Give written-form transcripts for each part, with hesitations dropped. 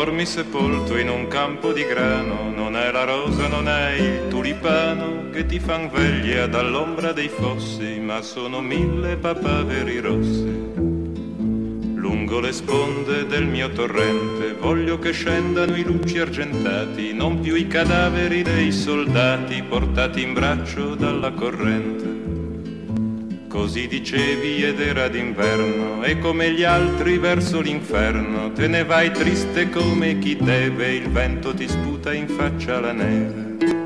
dormi sepolto in un campo di grano, non è la rosa, non è il tulipano che ti fan veglia dall'ombra dei fossi, ma sono 1000 papaveri rossi. Lungo le sponde del mio torrente voglio che scendano i luci argentati, non più i cadaveri dei soldati portati in braccio dalla corrente. Così dicevi ed era d'inverno e come gli altri verso l'inferno te ne vai triste come chi deve, il vento ti sputa in faccia la neve.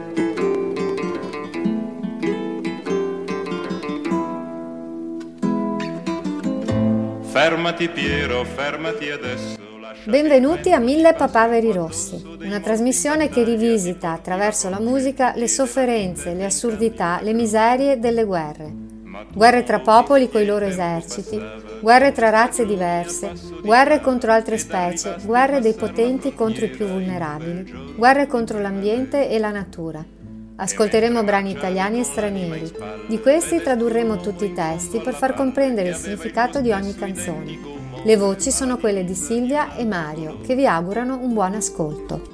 Fermati Piero, fermati adesso. Benvenuti a 1000 papaveri rossi, una trasmissione che rivisita attraverso la musica le sofferenze, le assurdità, le miserie delle guerre. Guerre tra popoli coi loro eserciti, guerre tra razze diverse, guerre contro altre specie, guerre dei potenti contro i più vulnerabili, guerre contro l'ambiente e la natura. Ascolteremo brani italiani e stranieri. Di questi tradurremo tutti i testi per far comprendere il significato di ogni canzone. Le voci sono quelle di Silvia e Mario, che vi augurano un buon ascolto.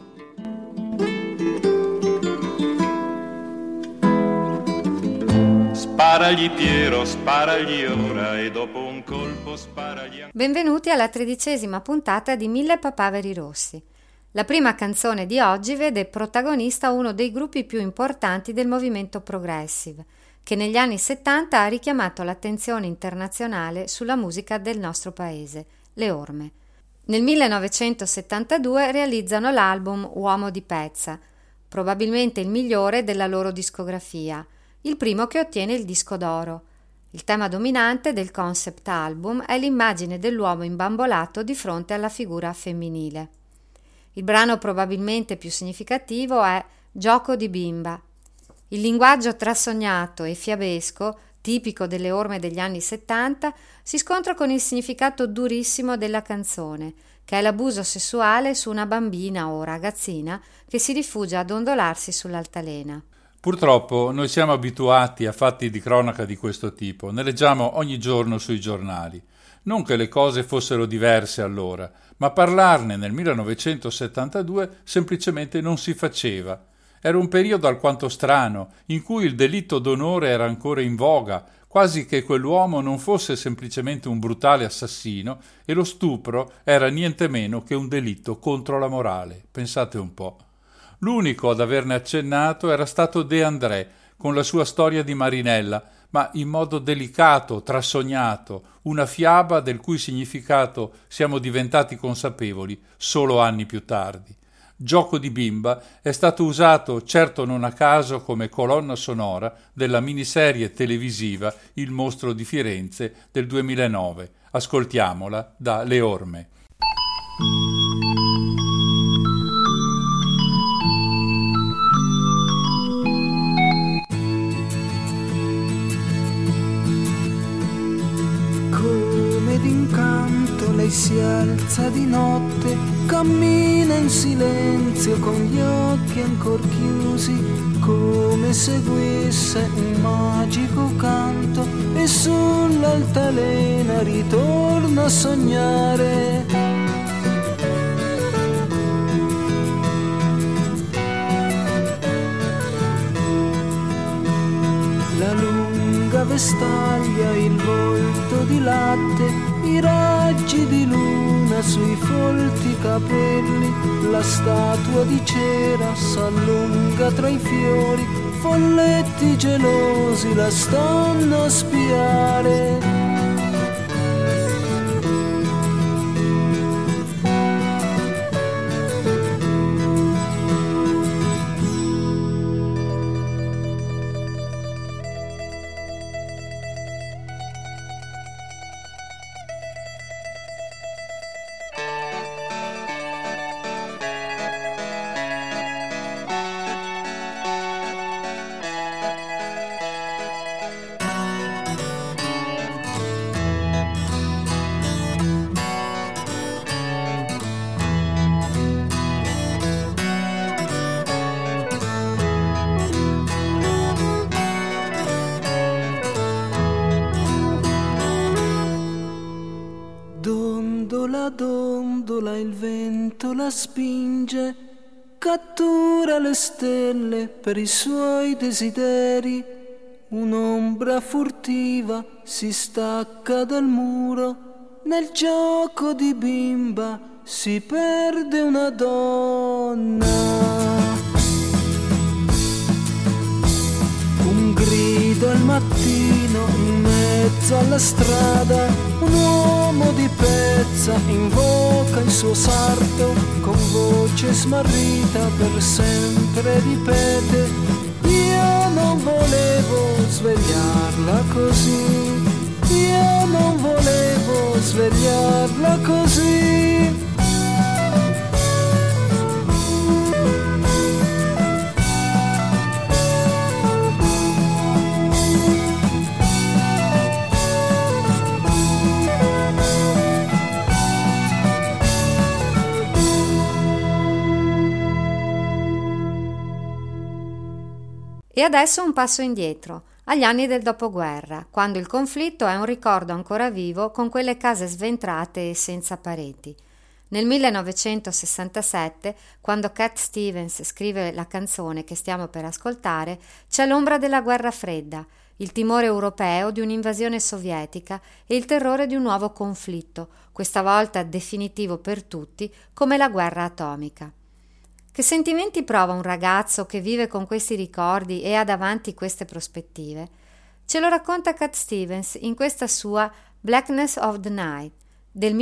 Sparagli Piero, sparagli ora e dopo un colpo sparagli. Benvenuti alla 13ª puntata di 1000 papaveri rossi. La prima canzone di oggi vede protagonista uno dei gruppi più importanti del movimento progressive, che negli anni 70 ha richiamato l'attenzione internazionale sulla musica del nostro paese, le Orme. Nel 1972 realizzano l'album Uomo di Pezza, probabilmente il migliore della loro discografia, il primo che ottiene il disco d'oro. Il tema dominante del concept album è l'immagine dell'uomo imbambolato di fronte alla figura femminile. Il brano probabilmente più significativo è Gioco di bimba. Il linguaggio trasognato e fiabesco, tipico delle orme degli anni 70, si scontra con il significato durissimo della canzone, che è l'abuso sessuale su una bambina o ragazzina che si rifugia ad ondolarsi sull'altalena. Purtroppo noi siamo abituati a fatti di cronaca di questo tipo, ne leggiamo ogni giorno sui giornali. Non che le cose fossero diverse allora, ma parlarne nel 1972 semplicemente non si faceva. Era un periodo alquanto strano, in cui il delitto d'onore era ancora in voga, quasi che quell'uomo non fosse semplicemente un brutale assassino e lo stupro era niente meno che un delitto contro la morale. Pensate un po'. L'unico ad averne accennato era stato De André, con la sua storia di Marinella, ma in modo delicato, trasognato, una fiaba del cui significato siamo diventati consapevoli solo anni più tardi. Gioco di bimba è stato usato, certo non a caso, come colonna sonora della miniserie televisiva Il mostro di Firenze del 2009. Ascoltiamola da Le Orme. Lei si alza di notte, cammina in silenzio con gli occhi ancor chiusi, come seguisse un magico canto, e sull'altalena ritorna a sognare. La lunga vestaglia, il volto di latte, i raggi di luna sui folti capelli, la statua di cera s'allunga tra i fiori, folletti gelosi la stanno a spiare. vento la spinge, cattura le stelle per i suoi desideri. Un'ombra furtiva si stacca dal muro, nel gioco di bimba si perde una donna. Un grido al mattino in mezzo alla strada, un uomo di pezza invoca il suo sarto, con voce smarrita per sempre ripete: io non volevo svegliarla così, io non volevo svegliarla così. E adesso un passo indietro, agli anni del dopoguerra, quando il conflitto è un ricordo ancora vivo con quelle case sventrate e senza pareti. Nel 1967, quando Cat Stevens scrive la canzone che stiamo per ascoltare, c'è l'ombra della guerra fredda, il timore europeo di un'invasione sovietica e il terrore di un nuovo conflitto, questa volta definitivo per tutti, come la guerra atomica. Che sentimenti prova un ragazzo che vive con questi ricordi e ha davanti queste prospettive? Ce lo racconta Cat Stevens in questa sua Blackness of the Night del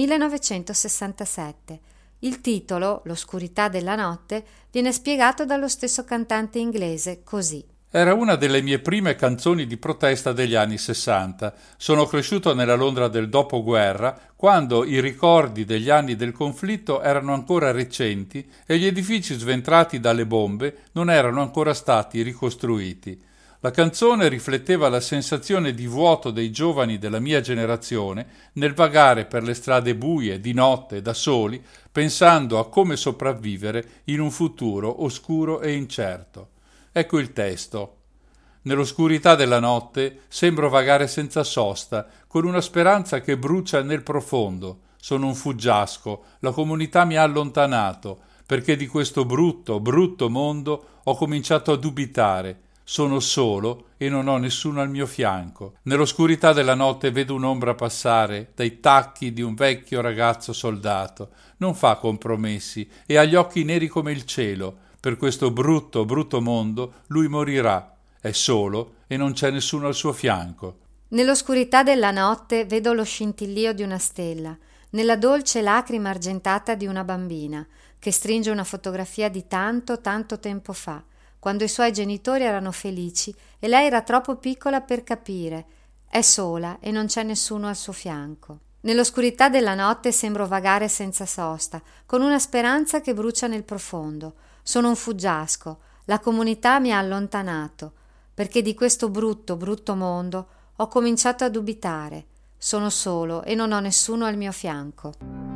1967. Il titolo, L'oscurità della notte, viene spiegato dallo stesso cantante inglese così. Era una delle mie prime canzoni di protesta degli anni 60. Sono cresciuto nella Londra del dopoguerra, quando i ricordi degli anni del conflitto erano ancora recenti e gli edifici sventrati dalle bombe non erano ancora stati ricostruiti. La canzone rifletteva la sensazione di vuoto dei giovani della mia generazione nel vagare per le strade buie, di notte, da soli, pensando a come sopravvivere in un futuro oscuro e incerto. Ecco il testo. Nell'oscurità della notte sembro vagare senza sosta, con una speranza che brucia nel profondo. Sono un fuggiasco, la comunità mi ha allontanato, perché di questo brutto, brutto mondo ho cominciato a dubitare. Sono solo e non ho nessuno al mio fianco. Nell'oscurità della notte vedo un'ombra passare dai tacchi di un vecchio ragazzo soldato. Non fa compromessi e ha gli occhi neri come il cielo. Per questo brutto, brutto mondo lui morirà. È solo e non c'è nessuno al suo fianco. Nell'oscurità della notte vedo lo scintillio di una stella, nella dolce lacrima argentata di una bambina, che stringe una fotografia di tanto, tanto tempo fa, quando i suoi genitori erano felici e lei era troppo piccola per capire. È sola e non c'è nessuno al suo fianco. Nell'oscurità della notte sembro vagare senza sosta, con una speranza che brucia nel profondo. Sono un fuggiasco, la comunità mi ha allontanato, perché di questo brutto, brutto mondo ho cominciato a dubitare. Sono solo e non ho nessuno al mio fianco.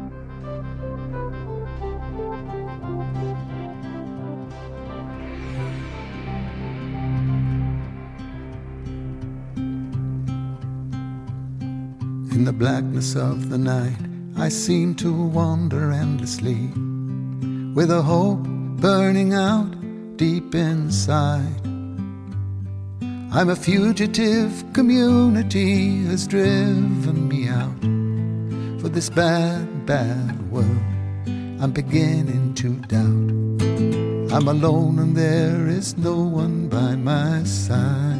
In the blackness of the night, I seem to wander endlessly, with a hope burning out deep inside. I'm a fugitive, community has driven me out. For this bad, bad world, I'm beginning to doubt. I'm alone and there is no one by my side.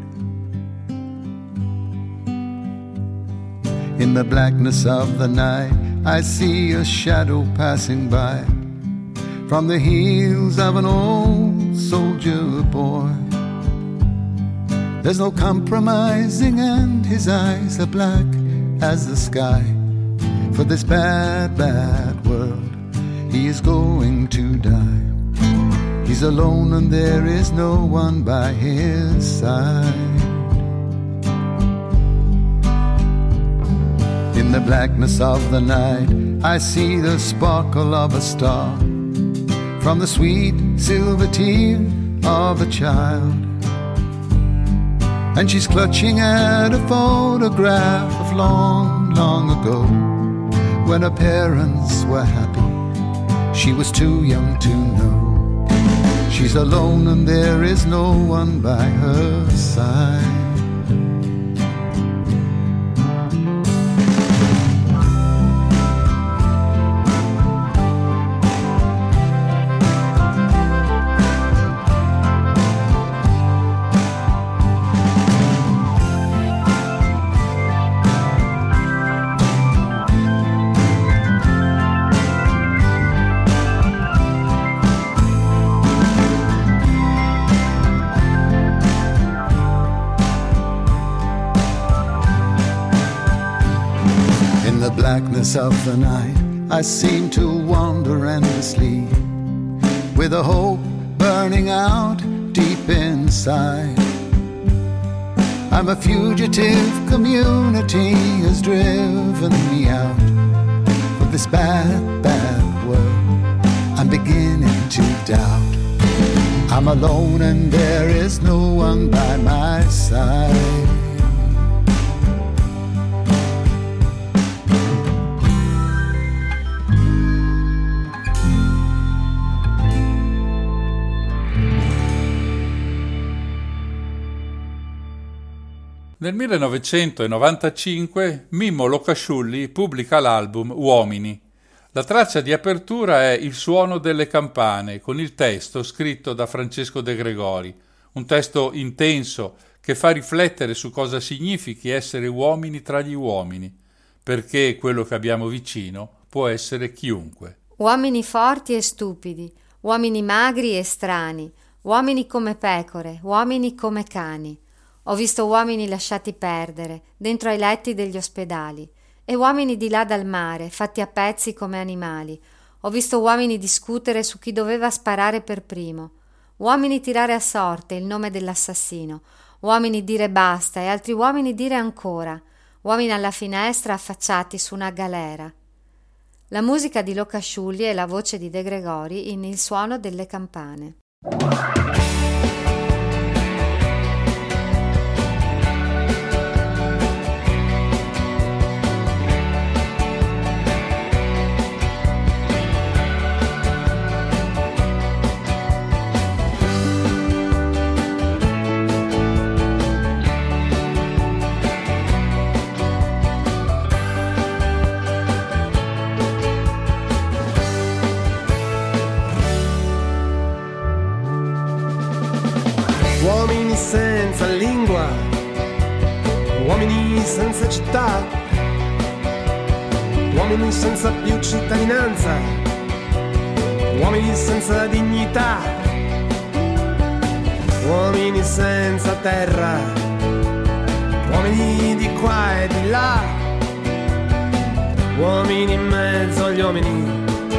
In the blackness of the night, I see a shadow passing by, from the heels of an old soldier boy. There's no compromising and his eyes are black as the sky. For this bad, bad world, he is going to die. He's alone and there is no one by his side. In the blackness of the night, I see the sparkle of a star, from the sweet silver tear of a child. And she's clutching at a photograph of long, long ago, when her parents were happy. she was too young to know. She's alone and there is no one by her side. Blackness of the night, I seem to wander endlessly, with a hope burning out deep inside. I'm a fugitive, community has driven me out of this bad, bad world. I'm beginning to doubt. I'm alone and there is no one by my side. Nel 1995 Mimmo Locasciulli pubblica l'album Uomini. La traccia di apertura è Il suono delle campane, con il testo scritto da Francesco De Gregori, un testo intenso che fa riflettere su cosa significhi essere uomini tra gli uomini, perché quello che abbiamo vicino può essere chiunque. Uomini forti e stupidi, uomini magri e strani, uomini come pecore, uomini come cani. Ho visto uomini lasciati perdere dentro ai letti degli ospedali e uomini di là dal mare, fatti a pezzi come animali. Ho visto uomini discutere su chi doveva sparare per primo, uomini tirare a sorte il nome dell'assassino, uomini dire basta e altri uomini dire ancora, uomini alla finestra affacciati su una galera. La musica di Locasciulli e la voce di De Gregori in Il suono delle campane. Uomini senza lingua, uomini senza città, uomini senza più cittadinanza, uomini senza dignità, uomini senza terra, uomini di qua e di là, uomini in mezzo agli uomini.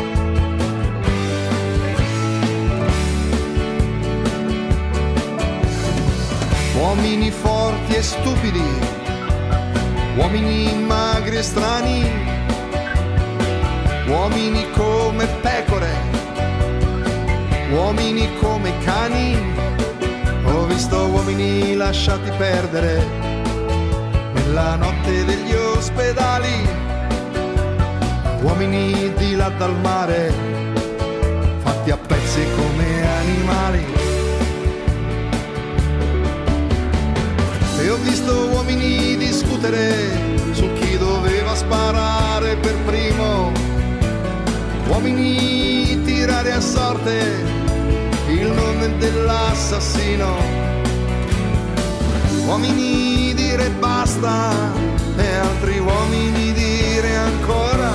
Uomini forti e stupidi, uomini magri e strani, uomini come pecore, uomini come cani. Ho visto uomini lasciati perdere nella notte degli ospedali, uomini di là dal mare, fatti a pezzi come animali. E ho visto uomini discutere su chi doveva sparare per primo, uomini tirare a sorte il nome dell'assassino, uomini dire basta e altri uomini dire ancora,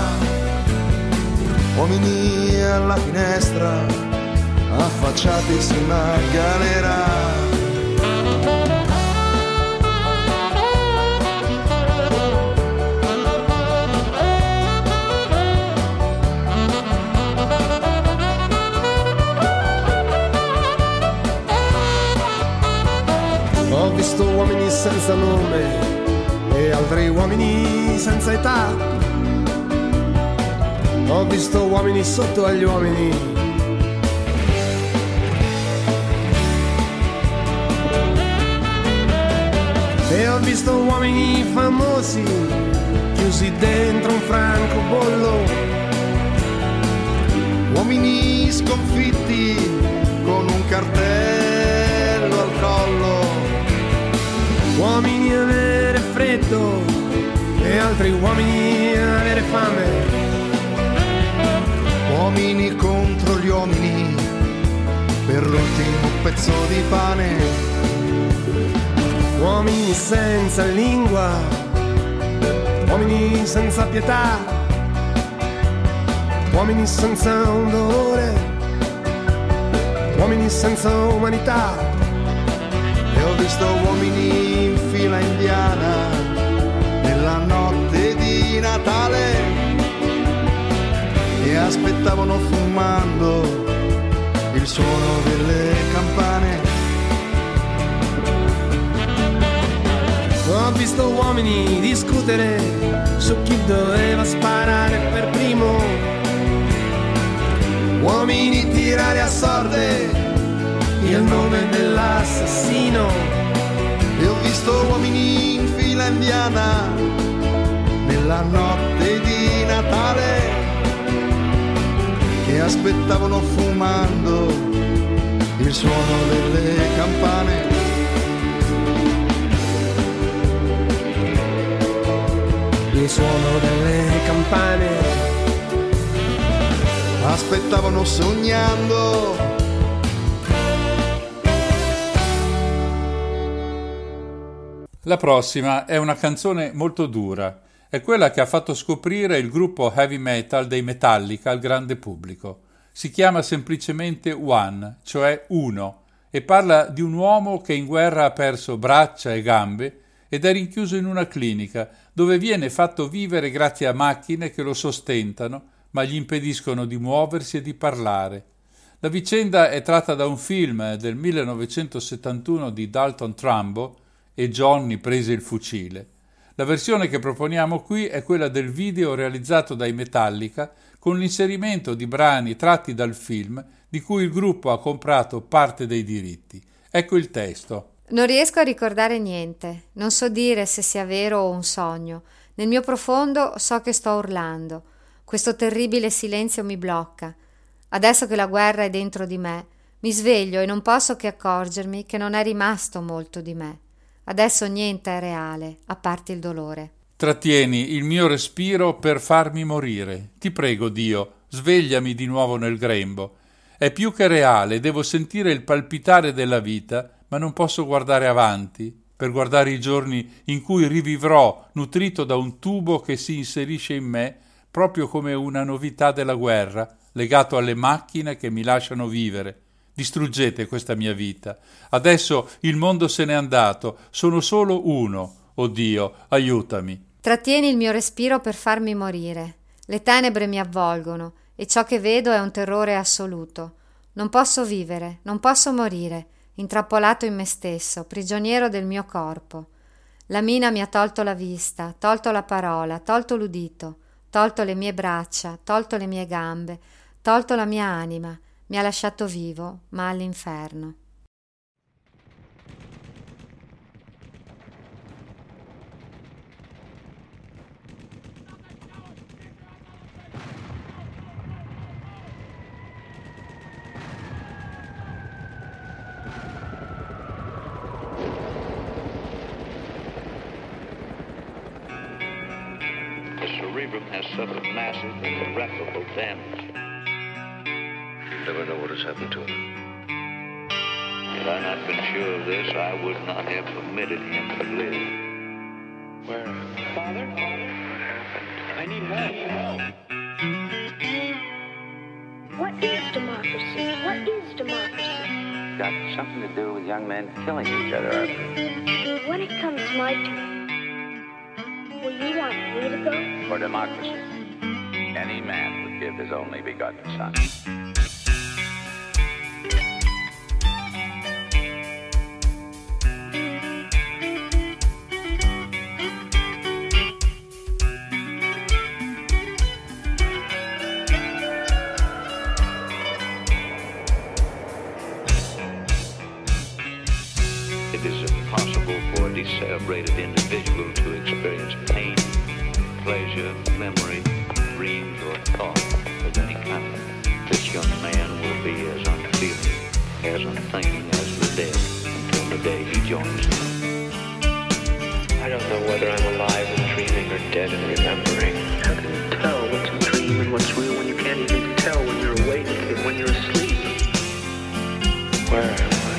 uomini alla finestra affacciati su una galera. Ho visto uomini senza nome e altri uomini senza età. Ho visto uomini sotto agli uomini. E ho visto uomini famosi chiusi dentro un francobollo. uomini sconfitti con un cartello al collo, uomini avere freddo e altri uomini avere fame, uomini contro gli uomini per l'ultimo pezzo di pane, uomini senza lingua, uomini senza pietà, uomini senza un dolore, uomini senza umanità. E ho visto uomini in fila indiana nella notte di Natale e aspettavano fumando il suono delle campane. Ho visto uomini discutere su chi doveva sparare per primo, uomini tirare a sorte il nome dell'assassino. E ho visto uomini in fila indiana nella notte di Natale che aspettavano fumando il suono delle campane. Il suono delle campane. Aspettavano sognando. La prossima è una canzone molto dura. È quella che ha fatto scoprire il gruppo heavy metal dei Metallica al grande pubblico. Si chiama semplicemente One, cioè uno, e parla di un uomo che in guerra ha perso braccia e gambe ed è rinchiuso in una clinica dove viene fatto vivere grazie a macchine che lo sostentano ma gli impediscono di muoversi e di parlare. La vicenda è tratta da un film del 1971 di Dalton Trumbo e Johnny prese il fucile. La versione che proponiamo qui è quella del video realizzato dai Metallica con l'inserimento di brani tratti dal film di cui il gruppo ha comprato parte dei diritti. Ecco il testo. Non riesco a ricordare niente, non so dire se sia vero o un sogno. Nel mio profondo so che sto urlando. Questo terribile silenzio mi blocca. Adesso che la guerra è dentro di me, mi sveglio e non posso che accorgermi che non è rimasto molto di me. Adesso niente è reale, a parte il dolore. Trattieni il mio respiro per farmi morire. Ti prego, Dio, svegliami di nuovo nel grembo. È più che reale, devo sentire il palpitare della vita, ma non posso guardare avanti, per guardare i giorni in cui rivivrò nutrito da un tubo che si inserisce in me proprio come una novità della guerra, legato alle macchine che mi lasciano vivere. Distruggete questa mia vita. Adesso il mondo se n'è andato, sono solo uno. Oh Dio, aiutami. Trattieni il mio respiro per farmi morire. Le tenebre mi avvolgono e ciò che vedo è un terrore assoluto. Non posso vivere, non posso morire, intrappolato in me stesso, prigioniero del mio corpo. La mina mi ha tolto la vista, tolto la parola, tolto l'udito, tolto le mie braccia, tolto le mie gambe, tolto la mia anima. Mi ha lasciato vivo, ma all'inferno. The cerebrum has suffered massive and irreparable damage. You never know what has happened to him. Had I not been sure of this, I would not have permitted him to live. Where? Father? What happened? I need help. What is democracy? What is democracy? Got something to do with young men killing each other, Arthur. When it comes my turn, will you want me to go? For democracy, any man would give his only begotten son. It is impossible for a decelebrated individual to experience pain, pleasure, memory, dreams, or thought of any kind. this young man will be as unfeeling, as unthinking as the dead until the day he joins them. I don't know whether I'm alive and dreaming or dead and remembering. How can you tell what's a dream and what's real when you can't even tell when you're awake and when you're asleep? Where am I?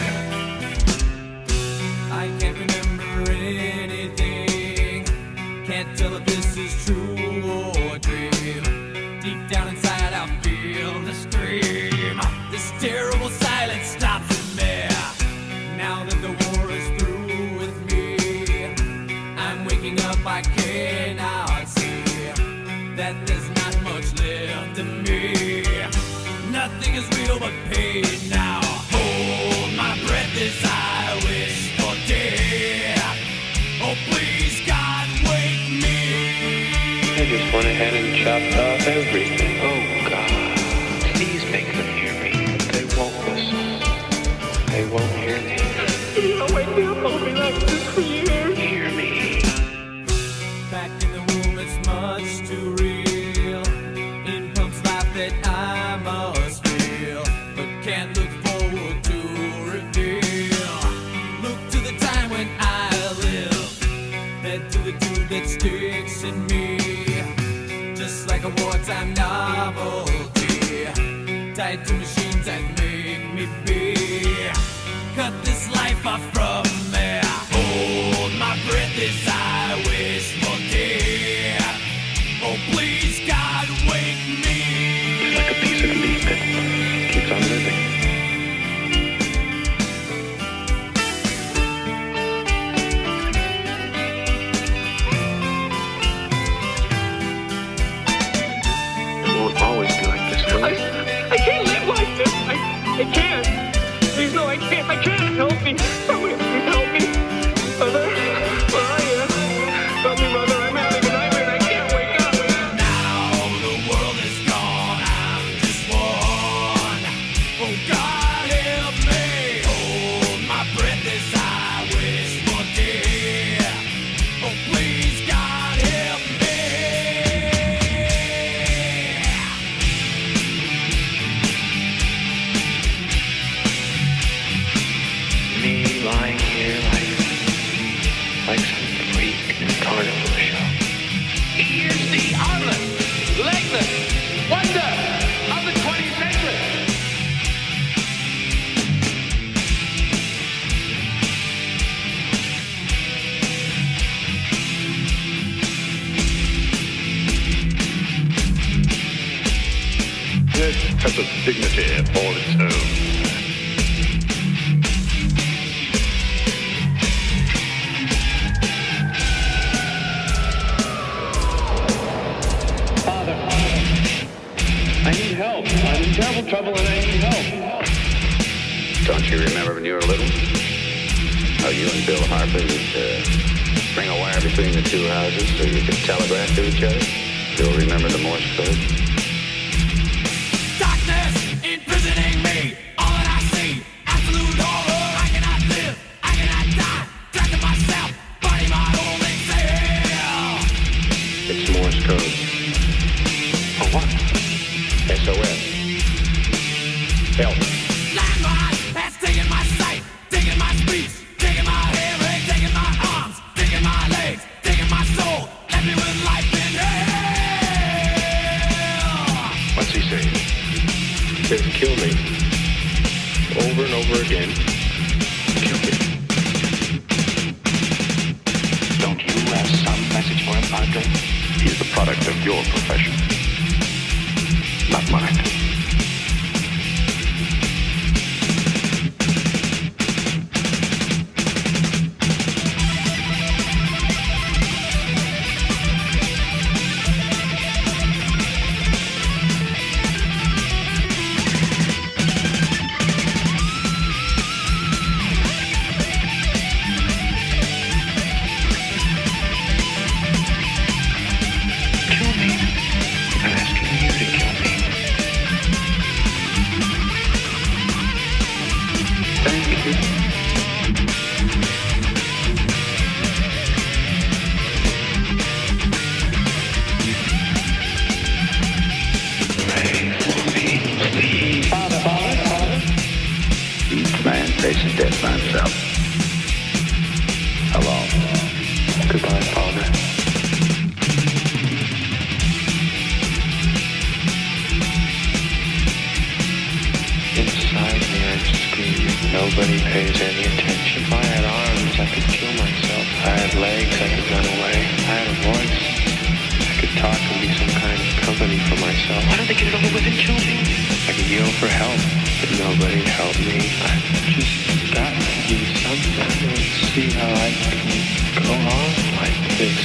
I can't remember anything. Can't tell if this is true or a dream. Deep down inside I feel the scream. This terrible silence stops in me. Now that the war is through with me, I'm waking up, I cannot see that there's not much left in me. Nothing is real but pain now. Hold my breath as I wish for death. Oh please God, wake me. I just went ahead and chopped off everything. Oh God, please make them hear me. They won't listen. They won't hear me. I'll wake me up, I'll be like this for years. Hear me. Back in the womb, it's much too real. In pumps life that I must feel, but can't look forward to reveal. Look to the time when I live, fed to the dude that sticks in me, just like a wartime novelty, tied to machines that make me be. Cut this life off from me. Hold my breath as I wish for death. Oh please God, wake me. It's like a piece of meat that keeps on living. It won't always be like this, will it? I can't live like this. I can't. Please, no, I can't. I can't. Help me. Somebody help me. Mother, where are you? Help me, Mother. I'm having a nightmare and I can't wake up. Now the world is gone, I'm just one. Oh God, help me. Hold my breath as I wish for death. Oh please God, help me. Me lying here like some freak in a carnival show. He is the armless, legless wonder of the 20th century. It has a dignity all its own. Father, I need help. I'm in terrible trouble and I need help. Don't you remember when you were little? How you and Bill Harper would string a wire between the two houses so you could telegraph to each other? You'll remember the Morse code? Darkness imprisoning me. All that I see, absolute horror. I cannot live, I cannot die. Trapped in myself, fighting my own exhale. It's Morse code. For what? SOS. Help. Landmine has taken my sight, taken my speech, taken my hearing, taken my arms, taken my legs, taken my soul, left me with life in hell. What's he saying? He says kill me. Over and over again. Kill me. Don't you have some message for him, Padre? He's the product of your profession, not mine. dead by himself. Alone. Goodbye, Father. Inside me I'm screaming. Nobody pays any attention. If I had arms, I could kill myself. If I had legs, I could run away. If I had a voice, I could talk and be some kind of company for myself. Why don't they get it over with and kill me? I could yell for help, but nobody'd help me. I've just got to do something and see how I can go on like this.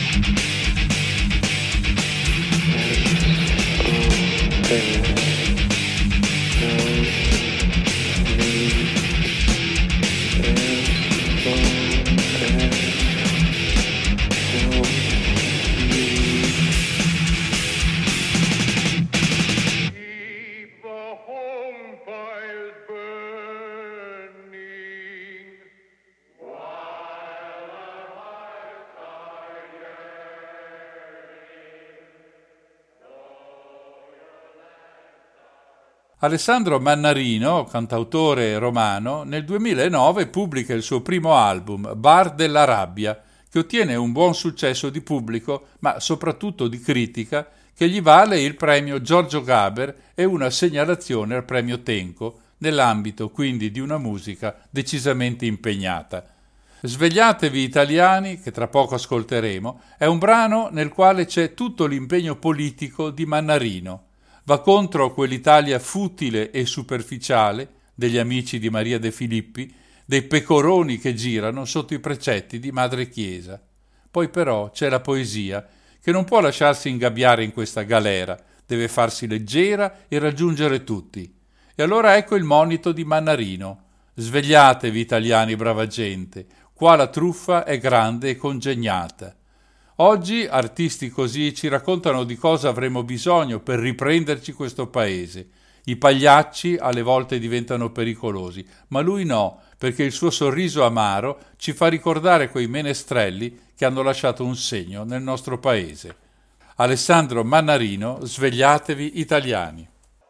Alessandro Mannarino, cantautore romano, nel 2009 pubblica il suo primo album, Bar della Rabbia, che ottiene un buon successo di pubblico, ma soprattutto di critica, che gli vale il premio Giorgio Gaber e una segnalazione al premio Tenco, nell'ambito quindi di una musica decisamente impegnata. Svegliatevi italiani, che tra poco ascolteremo, è un brano nel quale c'è tutto l'impegno politico di Mannarino. Va contro quell'Italia futile e superficiale degli amici di Maria De Filippi, dei pecoroni che girano sotto i precetti di Madre Chiesa. Poi però c'è la poesia, che non può lasciarsi ingabbiare in questa galera, deve farsi leggera e raggiungere tutti. E allora ecco il monito di Mannarino. Svegliatevi italiani, brava gente, qua la truffa è grande e congegnata. Oggi artisti così ci raccontano di cosa avremo bisogno per riprenderci questo paese. I pagliacci alle volte diventano pericolosi, ma lui no, perché il suo sorriso amaro ci fa ricordare quei menestrelli che hanno lasciato un segno nel nostro paese. Alessandro Mannarino, Svegliatevi italiani.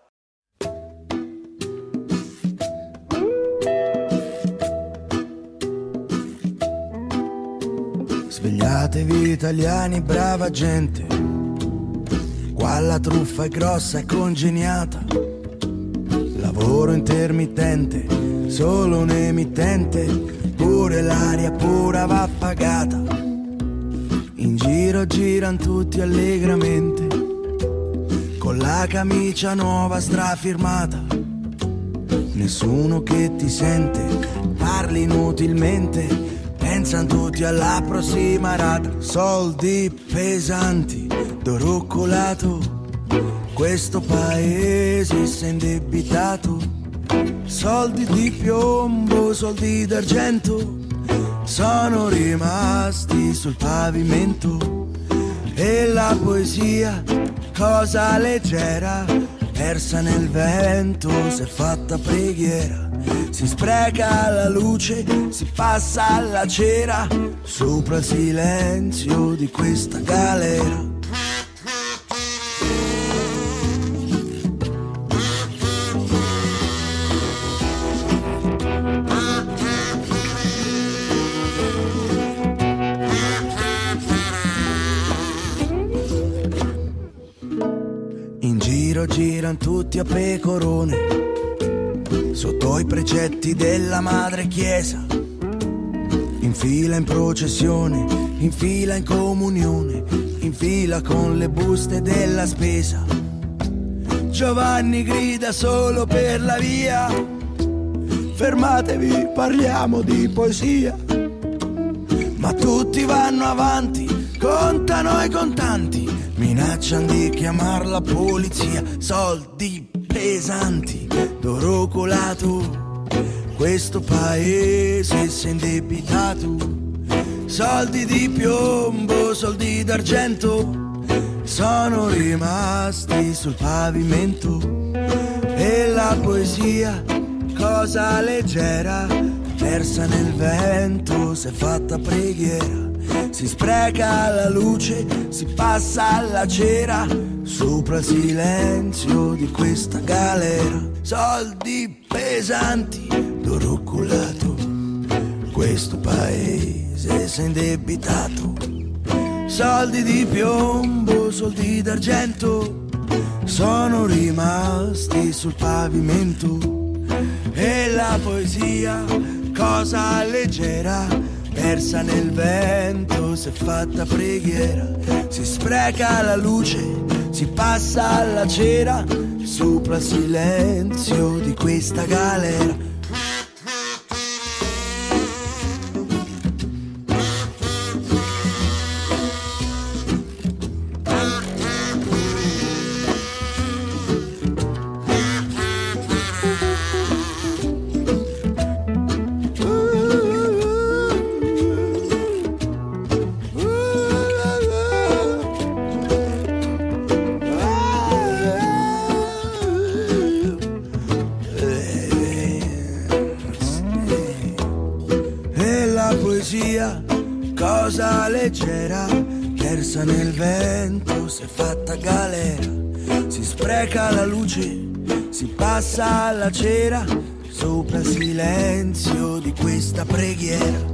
Svegliatevi italiani, brava gente, qua la truffa è grossa e congeniata. Lavoro intermittente, solo un emittente, pure l'aria pura va pagata. In giro giran tutti allegramente, con la camicia nuova strafirmata. Nessuno che ti sente, parli inutilmente, pensano tutti alla prossima rata. Soldi pesanti, d'oruccolato, questo paese si è indebitato. Soldi di piombo, soldi d'argento, sono rimasti sul pavimento. E la poesia, cosa leggera, persa nel vento, si è fatta preghiera. Si spreca la luce, si passa alla cera, sopra il silenzio di questa galera. In giro giran tutti a pecorone, sotto i precetti della Madre Chiesa, in fila in processione, in fila in comunione, in fila con le buste della spesa. Giovanni grida solo per la via, fermatevi, parliamo di poesia. Ma tutti vanno avanti, contano i contanti, minacciano di chiamar la polizia. Soldi pesanti, d'oruccolato, questo paese si è indebitato. Soldi di piombo, soldi d'argento, sono rimasti sul pavimento. E la poesia, cosa leggera, persa nel vento, si è fatta preghiera. Si spreca la luce, si passa alla cera, sopra il silenzio di questa galera. Soldi pesanti, ruccolato, questo paese si è indebitato, soldi di piombo, soldi d'argento sono rimasti sul pavimento, e la poesia, cosa leggera, persa nel vento, si è fatta preghiera, si spreca la luce, si passa alla cera, sopra il silenzio di questa galera. Cosa leggera, persa nel vento, si è fatta galera, si spreca la luce, si passa alla cera, sopra il silenzio di questa preghiera.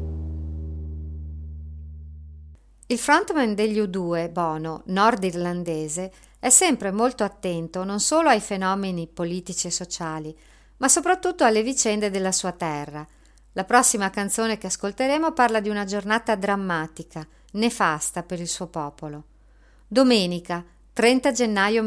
Il frontman degli U2, Bono, nordirlandese, è sempre molto attento non solo ai fenomeni politici e sociali, ma soprattutto alle vicende della sua terra. La prossima canzone che ascolteremo parla di una giornata drammatica, nefasta per il suo popolo. Domenica, 30 gennaio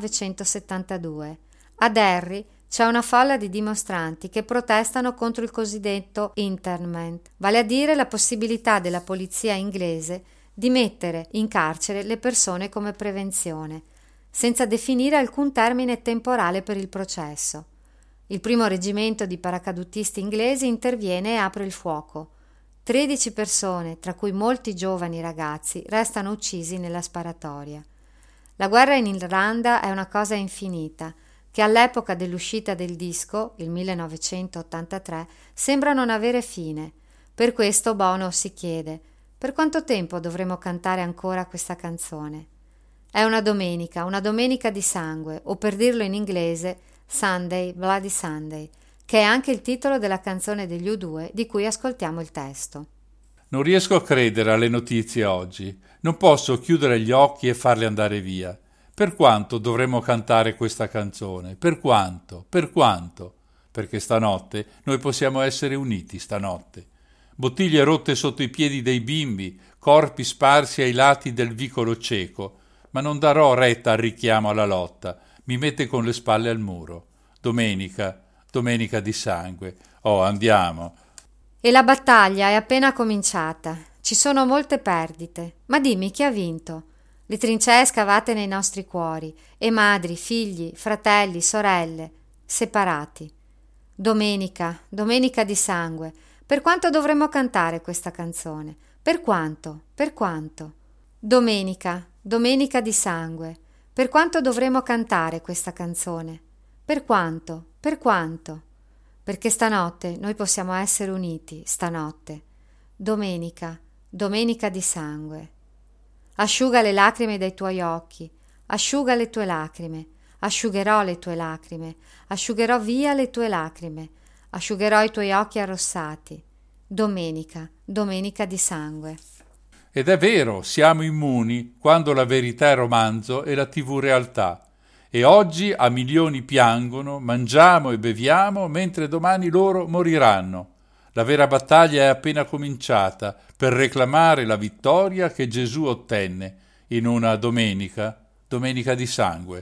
1972. A Derry c'è una folla di dimostranti che protestano contro il cosiddetto internment, vale a dire la possibilità della polizia inglese di mettere in carcere le persone come prevenzione, senza definire alcun termine temporale per il processo. Il primo reggimento di paracadutisti inglesi interviene e apre il fuoco. 13 persone, tra cui molti giovani ragazzi, restano uccisi nella sparatoria. La guerra in Irlanda è una cosa infinita, che all'epoca dell'uscita del disco, il 1983, sembra non avere fine. Per questo Bono si chiede: per quanto tempo dovremo cantare ancora questa canzone? È una domenica di sangue, o per dirlo in inglese, Sunday, Bloody Sunday, che è anche il titolo della canzone degli U2 di cui ascoltiamo il testo. Non riesco a credere alle notizie oggi. Non posso chiudere gli occhi e farle andare via. Per quanto dovremmo cantare questa canzone? Per quanto? Per quanto? Perché stanotte noi possiamo essere uniti stanotte. Bottiglie rotte sotto i piedi dei bimbi, corpi sparsi ai lati del vicolo cieco, ma non darò retta al richiamo alla lotta. Mi mette con le spalle al muro. Domenica di sangue. Oh, andiamo. E la battaglia è appena cominciata. Ci sono molte perdite. Ma dimmi, chi ha vinto? Le trincee scavate nei nostri cuori, e madri, figli, fratelli, sorelle, separati. Domenica di sangue. Per quanto dovremmo cantare questa canzone? Per quanto? Per quanto? Domenica di sangue. Per quanto dovremo cantare questa canzone? Per quanto? Per quanto? Perché stanotte noi possiamo essere uniti, stanotte. Domenica di sangue. Asciuga le lacrime dai tuoi occhi, asciuga le tue lacrime, asciugherò le tue lacrime, asciugherò via le tue lacrime, asciugherò i tuoi occhi arrossati. Domenica di sangue. Ed è vero, siamo immuni quando la verità è romanzo e la TV realtà. E oggi a milioni piangono, mangiamo e beviamo, mentre domani loro moriranno. La vera battaglia è appena cominciata per reclamare la vittoria che Gesù ottenne in una domenica di sangue.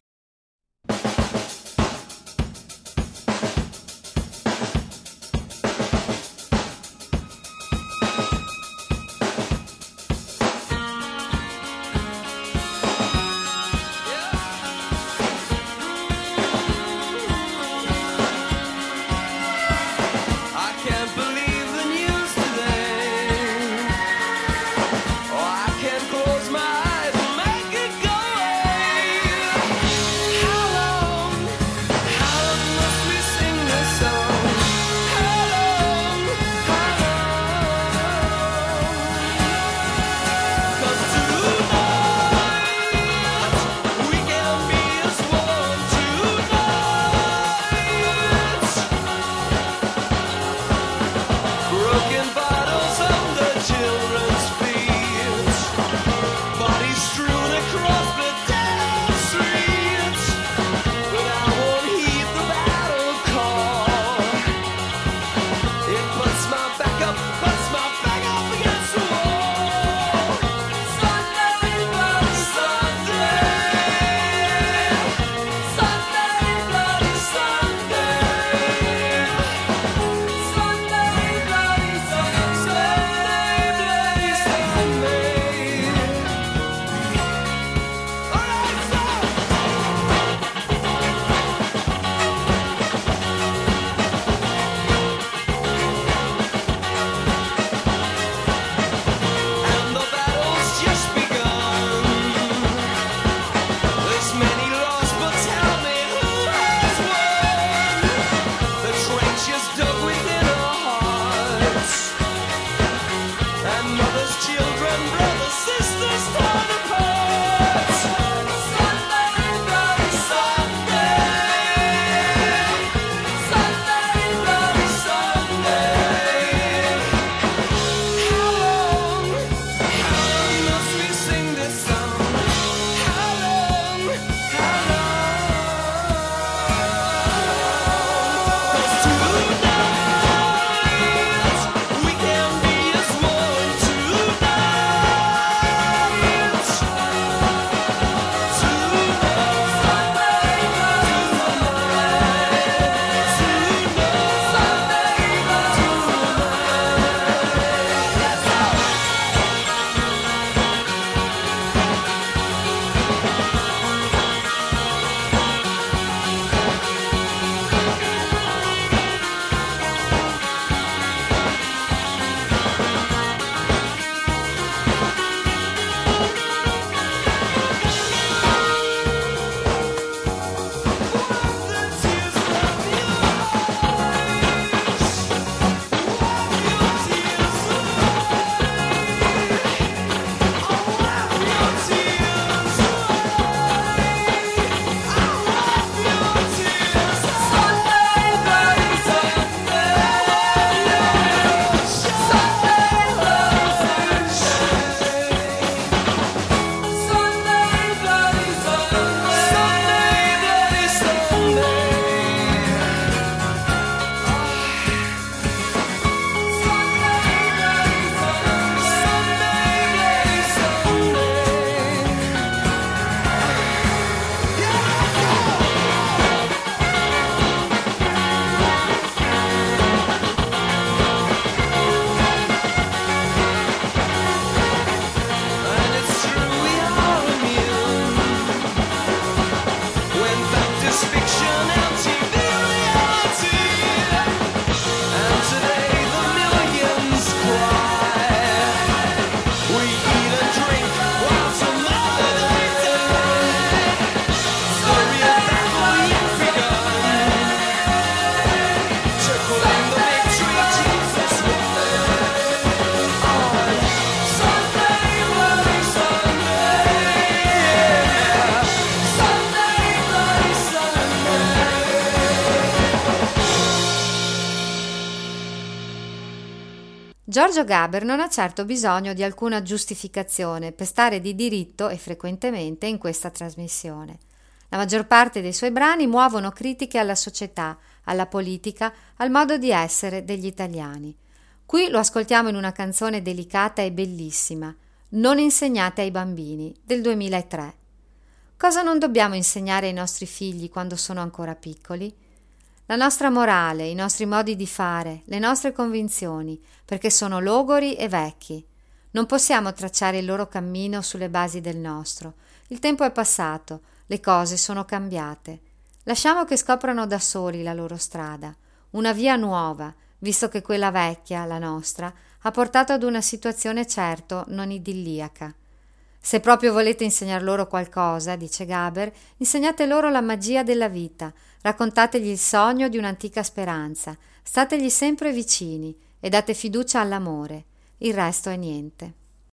Giorgio Gaber non ha certo bisogno di alcuna giustificazione per stare di diritto e frequentemente in questa trasmissione. La maggior parte dei suoi brani muovono critiche alla società, alla politica, al modo di essere degli italiani. Qui lo ascoltiamo in una canzone delicata e bellissima, Non insegnate ai bambini, del 2003. Cosa non dobbiamo insegnare ai nostri figli quando sono ancora piccoli? La nostra morale, i nostri modi di fare, le nostre convinzioni, perché sono logori e vecchi. Non possiamo tracciare il loro cammino sulle basi del nostro. Il tempo è passato, le cose sono cambiate. Lasciamo che scoprano da soli la loro strada, una via nuova, visto che quella vecchia, la nostra, ha portato ad una situazione certo non idilliaca. Se proprio volete insegnar loro qualcosa, dice Gaber, insegnate loro la magia della vita, raccontategli il sogno di un'antica speranza, stategli sempre vicini e date fiducia all'amore. Il resto è niente.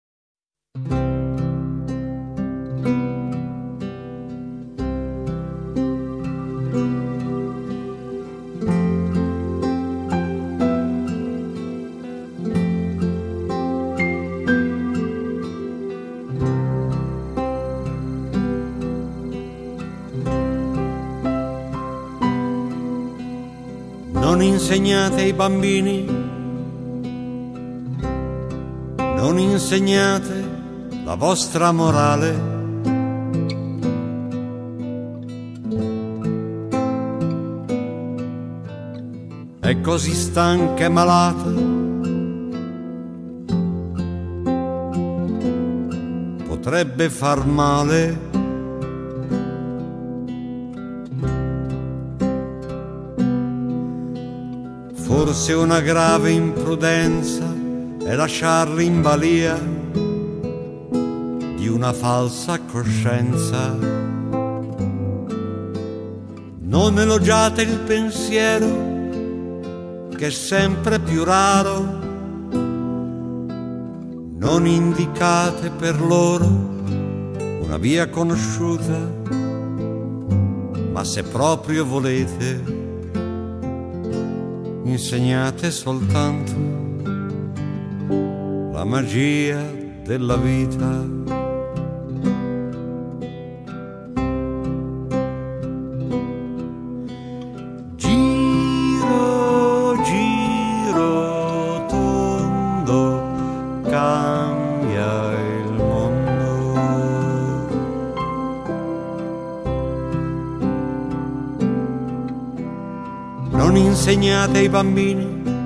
Non insegnate ai bambini, non insegnate la vostra morale. È così stanca e malata, potrebbe far male. Forse una grave imprudenza è lasciarli in balia di una falsa coscienza. Non elogiate il pensiero che è sempre più raro, non indicate per loro una via conosciuta, ma se proprio volete insegnate soltanto la magia della vita. Giro, giro tondo, cambia il mondo. Non insegnate ai bambini,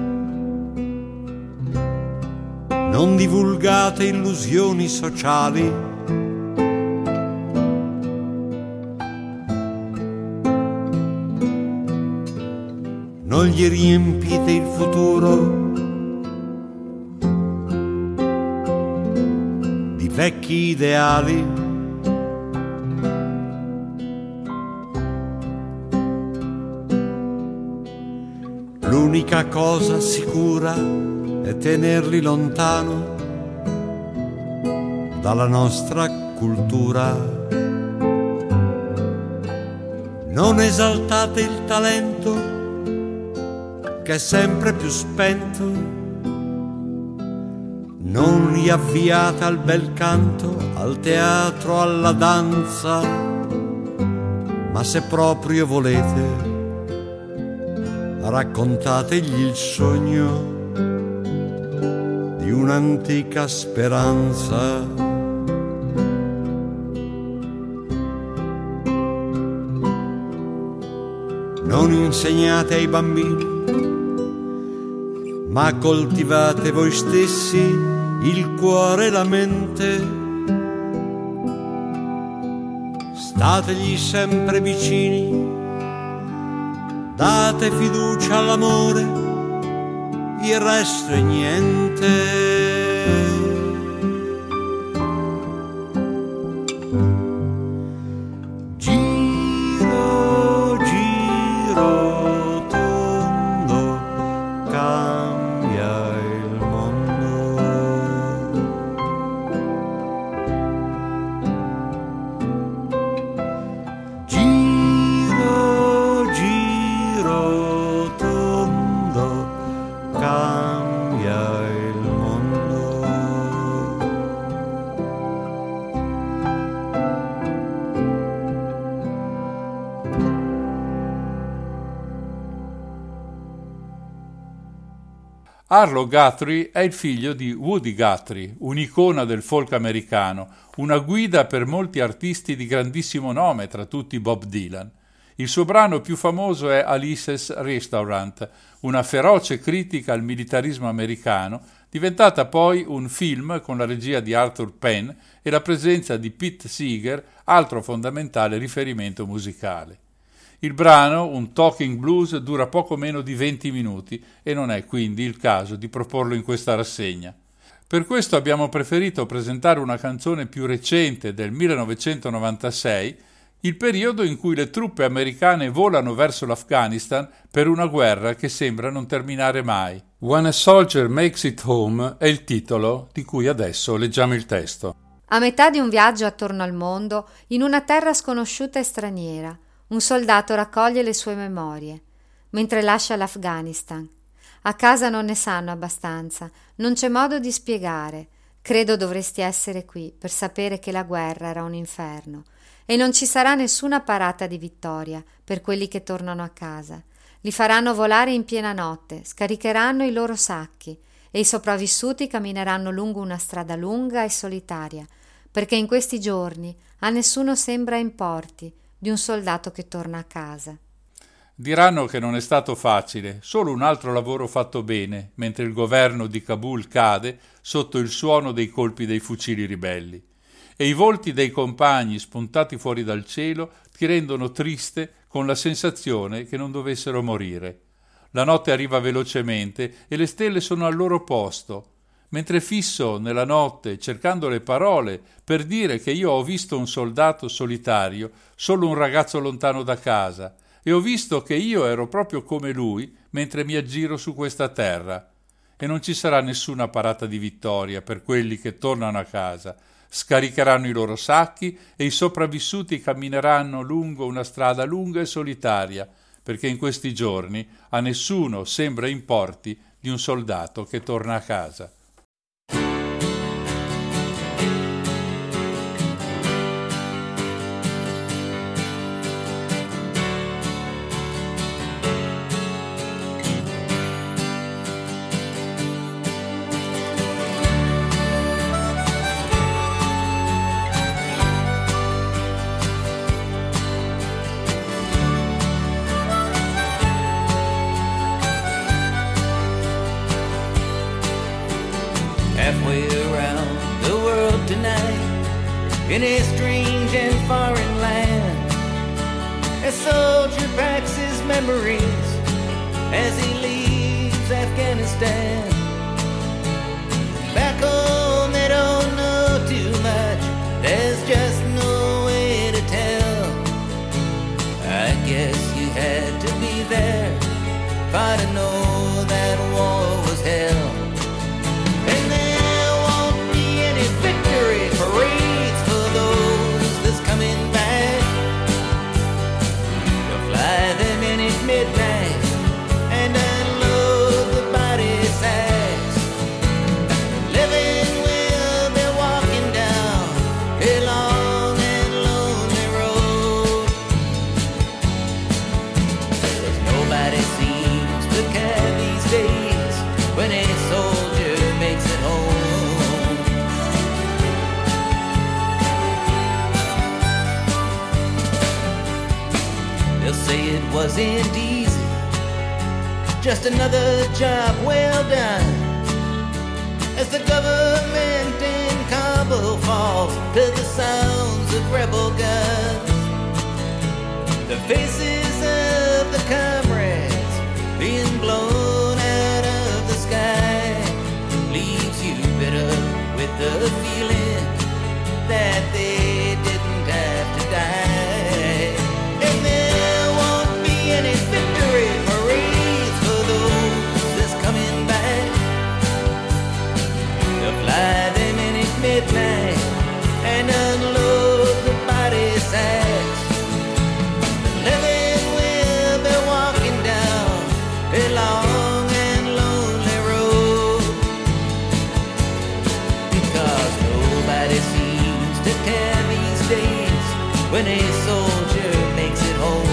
non divulgate illusioni sociali, non gli riempite il futuro di vecchi ideali. L'unica cosa sicura è tenerli lontano dalla nostra cultura. Non esaltate il talento che è sempre più spento, non li avviate al bel canto, al teatro, alla danza, ma se proprio volete raccontategli il sogno di un'antica speranza. Non insegnate ai bambini, ma coltivate voi stessi il cuore e la mente. Stategli sempre vicini, date fiducia all'amore, il resto è niente. Giro, giro tondo, cambia il mondo. Giro, giro tondo, cambia il Arlo Guthrie è il figlio di Woody Guthrie, un'icona del folk americano, una guida per molti artisti di grandissimo nome, tra tutti Bob Dylan. Il suo brano più famoso è Alice's Restaurant, una feroce critica al militarismo americano, diventata poi un film con la regia di Arthur Penn e la presenza di Pete Seeger, altro fondamentale riferimento musicale. Il brano, un talking blues, dura poco meno di 20 minuti e non è quindi il caso di proporlo in questa rassegna. Per questo abbiamo preferito presentare una canzone più recente del 1996, il periodo in cui le truppe americane volano verso l'Afghanistan per una guerra che sembra non terminare mai. When a Soldier Makes It Home è il titolo di cui adesso leggiamo il testo. A metà di un viaggio attorno al mondo, in una terra sconosciuta e straniera, un soldato raccoglie le sue memorie, mentre lascia l'Afghanistan. A casa non ne sanno abbastanza, non c'è modo di spiegare. Credo dovresti essere qui per sapere che la guerra era un inferno. E non ci sarà nessuna parata di vittoria per quelli che tornano a casa. Li faranno volare in piena notte, scaricheranno i loro sacchi e i sopravvissuti cammineranno lungo una strada lunga e solitaria, perché in questi giorni a nessuno sembra importi di un soldato che torna a casa. Diranno che non è stato facile, solo un altro lavoro fatto bene, mentre il governo di Kabul cade sotto il suono dei colpi dei fucili ribelli. E i volti dei compagni spuntati fuori dal cielo ti rendono triste con la sensazione che non dovessero morire. La notte arriva velocemente e le stelle sono al loro posto. Mentre fisso nella notte, cercando le parole per dire che io ho visto un soldato solitario, solo un ragazzo lontano da casa, e ho visto che io ero proprio come lui mentre mi aggiro su questa terra. E non ci sarà nessuna parata di vittoria per quelli che tornano a casa. Scaricheranno i loro sacchi e i sopravvissuti cammineranno lungo una strada lunga e solitaria, perché in questi giorni a nessuno sembra importi di un soldato che torna a casa. In a strange and foreign land, a soldier packs his memories as he leaves Afghanistan. Back home they don't know too much, there's just no way to tell. I guess you had to be there for to know that war was hell. And there won't be any victory parade coming back. You'll fly them in at midnight and unload the body sacks. Living will be walking down a long and lonely road. 'Cause nobody seems to care these days when a soldier makes it home. They'll say it wasn't easy, just another job well done. As the government in Kabul falls to the sounds of rebel guns, the faces of the comrades being blown out of the sky leaves you bitter with the feeling that they didn't have to die. And there won't be any victory parades for those that's coming back. They'll fly them in at midnight and unload the body sacks. The living will be walking down a long and lonely road, because nobody seems to care these days when a soldier makes it home.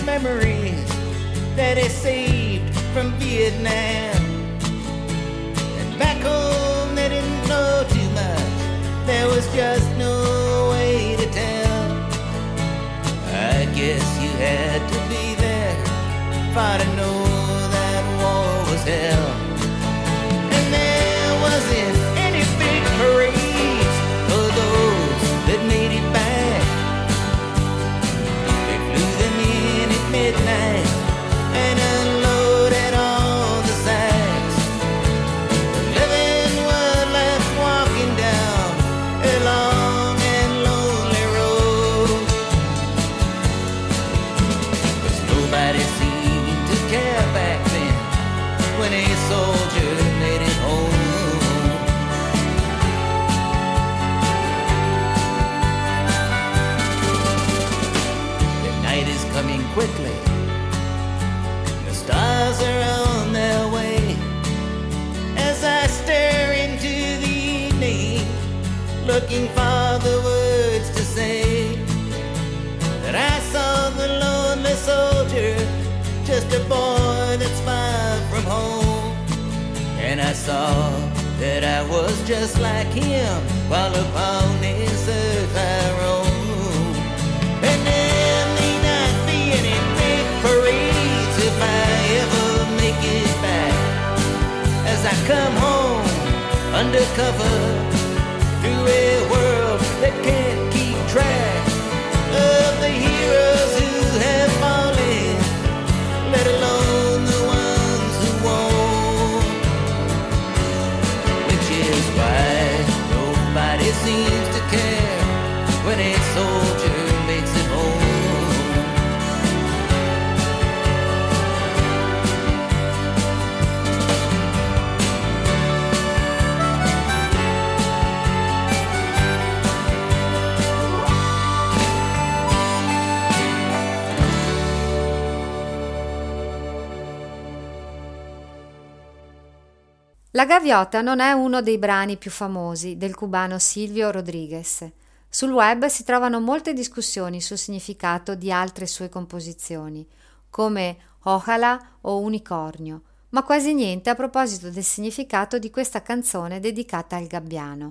memories that he saved from Vietnam. And back home they didn't know too much, there was just no way to tell. I guess you had to be there for to know that war was hell. And there wasn't any big parades for those that made it back. They flew them in at midnight and unloaded all the sacks. The living were left walking down a long and lonely road. 'Cause nobody seemed to care back then when a soldier made it home. The night is coming quickly, the stars are on their way. As I stare into the evening, looking for the words to say, that I saw the lonely soldier, just a boy that's far from home. And I saw that I was just like him, while upon his earth I roam. And there may not be any big parades if I ever make it back, as I come home undercover through a world that can't keep track of the heroes who have fallen, let alone the ones who won't. Which is why nobody seems to care when a soldier makes it home. La gaviota non è uno dei brani più famosi del cubano Silvio Rodríguez. Sul web si trovano molte discussioni sul significato di altre sue composizioni, come Ojalá o Unicornio, ma quasi niente a proposito del significato di questa canzone dedicata al gabbiano.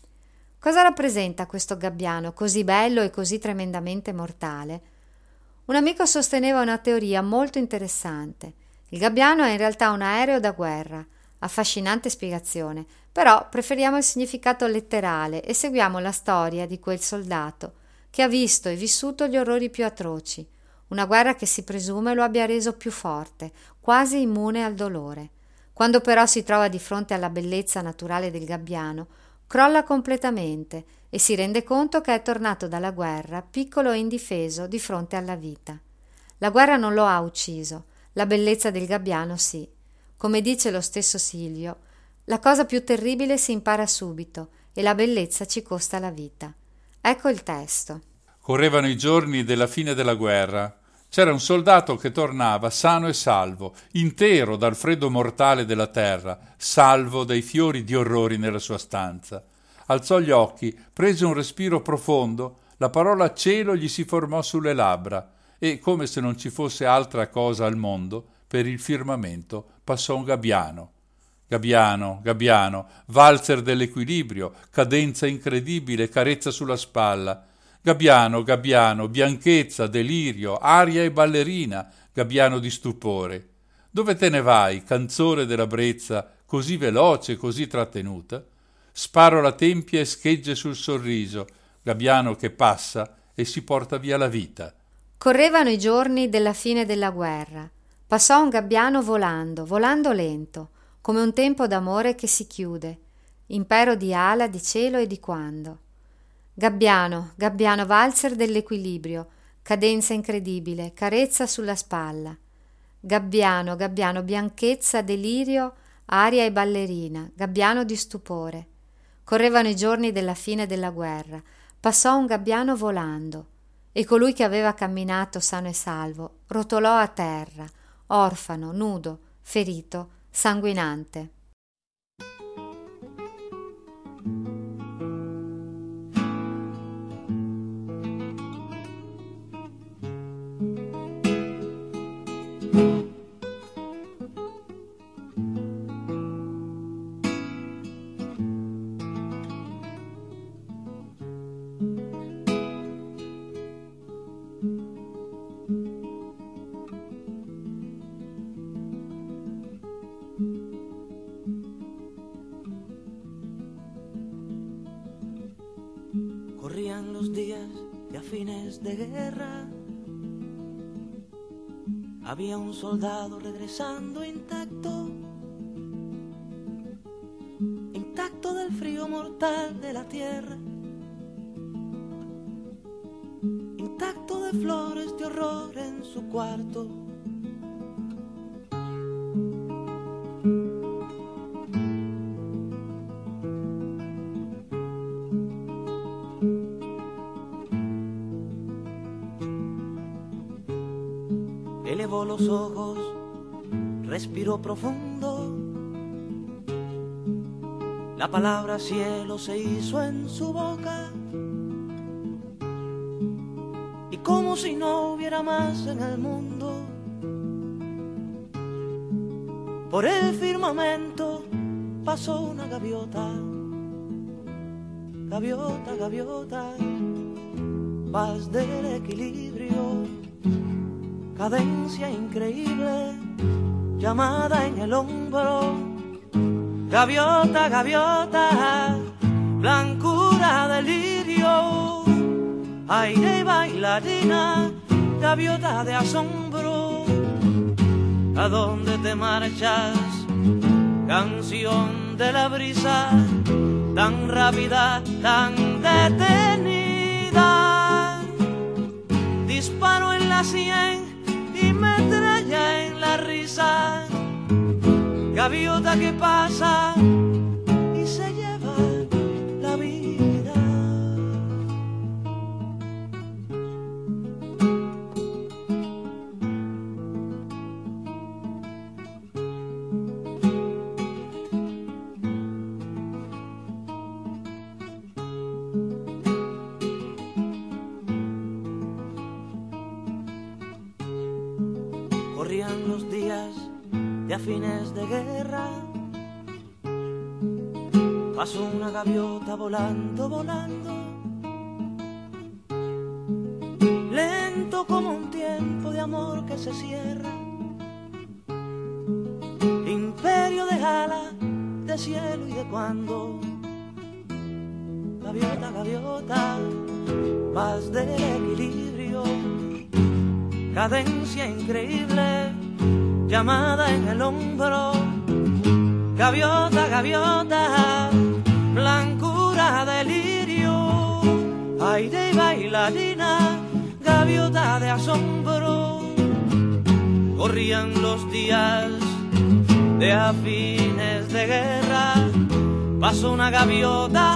Cosa rappresenta questo gabbiano così bello e così tremendamente mortale? Un amico sosteneva una teoria molto interessante. Il gabbiano è in realtà un aereo da guerra. Affascinante spiegazione, però preferiamo il significato letterale e seguiamo la storia di quel soldato che ha visto e vissuto gli orrori più atroci, una guerra che si presume lo abbia reso più forte, quasi immune al dolore. Quando però si trova di fronte alla bellezza naturale del gabbiano, crolla completamente e si rende conto che è tornato dalla guerra piccolo e indifeso di fronte alla vita. La guerra non lo ha ucciso, la bellezza del gabbiano sì. Come dice lo stesso Silvio, la cosa più terribile si impara subito e la bellezza ci costa la vita. Ecco il testo. Correvano i giorni della fine della guerra. C'era un soldato che tornava sano e salvo, intero dal freddo mortale della terra, salvo dai fiori di orrori nella sua stanza. Alzò gli occhi, prese un respiro profondo, la parola cielo gli si formò sulle labbra e, come se non ci fosse altra cosa al mondo, per il firmamento passò un gabbiano. Gabbiano, gabbiano, valzer dell'equilibrio, cadenza incredibile, carezza sulla spalla. Gabbiano, gabbiano, bianchezza, delirio, aria e ballerina, gabbiano di stupore. Dove te ne vai, canzone della brezza, così veloce, così trattenuta? Sparo la tempia e schegge sul sorriso, gabbiano che passa e si porta via la vita. Correvano i giorni della fine della guerra. Passò un gabbiano volando, volando lento, come un tempo d'amore che si chiude, impero di ala, di cielo e di quando. Gabbiano, gabbiano valzer dell'equilibrio, cadenza incredibile, carezza sulla spalla. Gabbiano, gabbiano, bianchezza, delirio, aria e ballerina, gabbiano di stupore. Correvano i giorni della fine della guerra, passò un gabbiano volando, e colui che aveva camminato sano e salvo rotolò a terra, orfano, nudo, ferito, sanguinante. fines de guerra había un soldado regresando intacto del frío mortal de la tierra, intacto de flores de horror en su cuarto. Elevó los ojos, respiró profundo. La palabra cielo se hizo en su boca. Y como si no hubiera más en el mundo, por el firmamento pasó una gaviota. Gaviota, gaviota, paz del equilibrio, cadencia increíble, llamada en el hombro. Gaviota, gaviota, blancura delirio, aire y bailarina, gaviota de asombro. ¿A dónde te marchas? Canción de la brisa, tan rápida, tan detenida. Disparo en la sien y metralla en la risa. Gaviota que pasa y se lleva la vida. Corrían los días de a fines de guerra, pasó una gaviota volando, volando, lento como un tiempo de amor que se cierra. Imperio de alas, de cielo y de cuando. Gaviota, gaviota, paz del equilibrio, cadencia increíble, llamada en el hombro. Gaviota, gaviota, blancura delirio, aire y bailarina, gaviota de asombro. Corrían los días de a fines de guerra, pasó una gaviota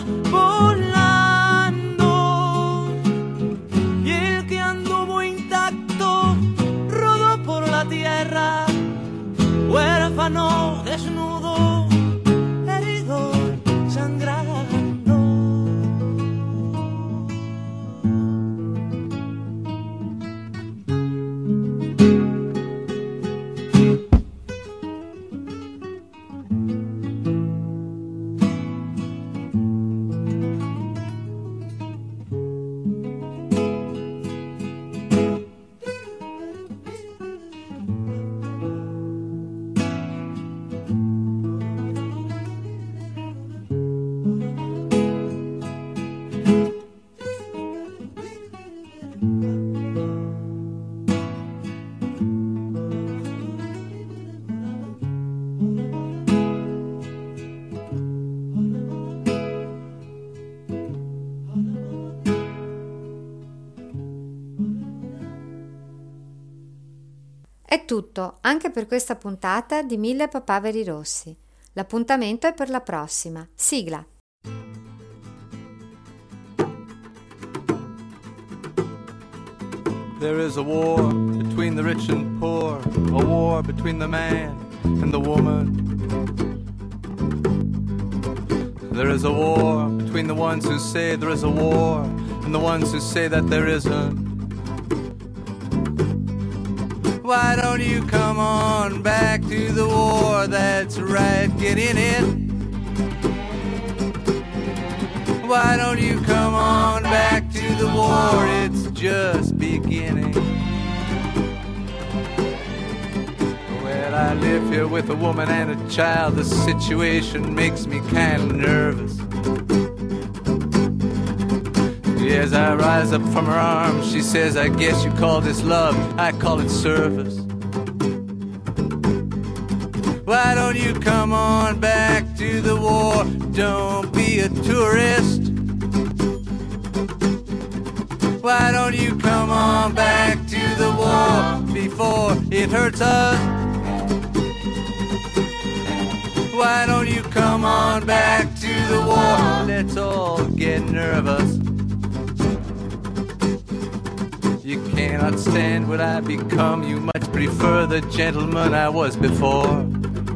volando, y el que anduvo intacto rodó por la tierra, huérfano, desnudo, herido, sangrando. È tutto anche per questa puntata di 1000 papaveri rossi. L'appuntamento è per la prossima. Sigla. There is a war between the rich and poor, a war between the man and the woman. There is a war between the ones who say there is a war and the ones who say that there isn't. Why don't you come on back to the war? That's right, get in it. Why don't you come on back to the war? It's just beginning. Well, I live here with a woman and a child. The situation makes me kind of nervous. As I rise up from her arms, she says, I guess you call this love, I call it service. Why don't you come on back to the war? Don't be a tourist. Why don't you come on back to the war before it hurts us? Why don't you come on back to the war? Let's all get nervous. You cannot stand what I become. You much prefer the gentleman I was before.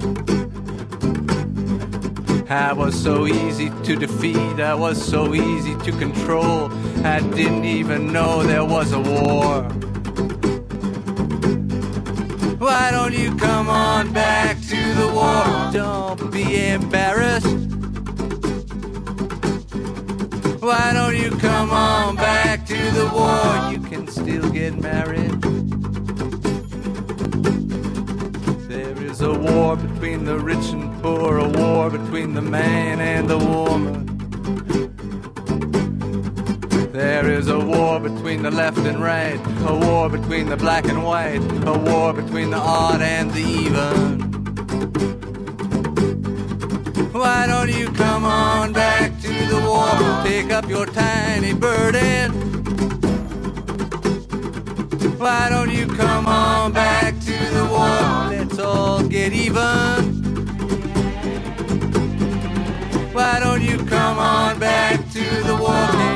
I was so easy to defeat, I was so easy to control. I didn't even know there was a war. Why don't you come on back to the war? Don't be embarrassed. Why don't you come on back to the war? You can still get married. There is a war between the rich and poor, a war between the man and the woman. There is a war between the left and right, a war between the black and white, a war between the odd and the even. Why don't you come on back to the war? Take up your tiny burden. Why don't you come on back to the war? Let's all get even. Why don't you come on back to the war?